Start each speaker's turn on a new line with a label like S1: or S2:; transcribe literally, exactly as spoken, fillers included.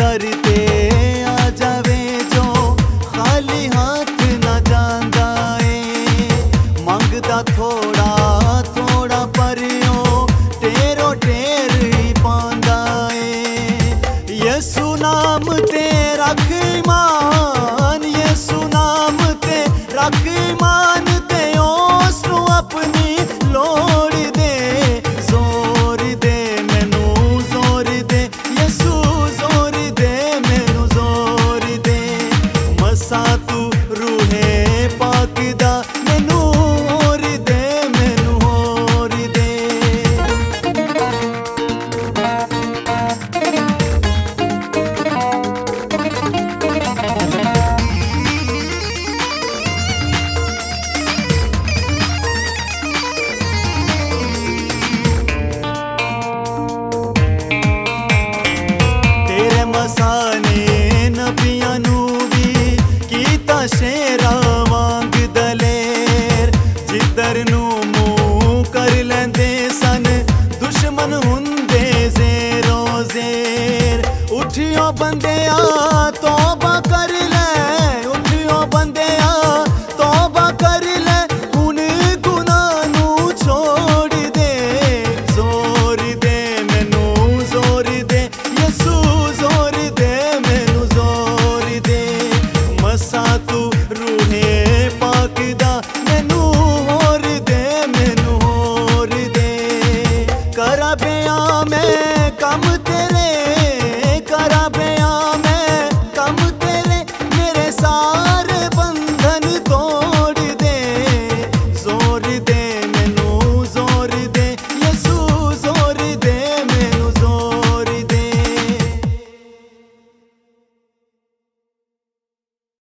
S1: दर ते आ जावे जो खाली हाथ ना जांदा ए। मंगदा थोड़ा थोड़ा पर ओ टेरो टेर ही पांदा ए। यसु नाम ते रख ईमान, यसु नाम ते रख ईमान ते उसनू अपनी लोड़ दे। जोर दे मैनू जोर दे यसु, जोर दे मैनू जोर दे। मसा तू रूहे पाक दा मैनू होर दे, मैनू होर दे। तेरे मसा ने नबियां नू भी कीता शेरा वांग दलेर। जिधर नू मूंह कर लैंदे सन दुश्मन हुंदे ज़ेरो ज़ेर। उठियो बंदिया तौबा कर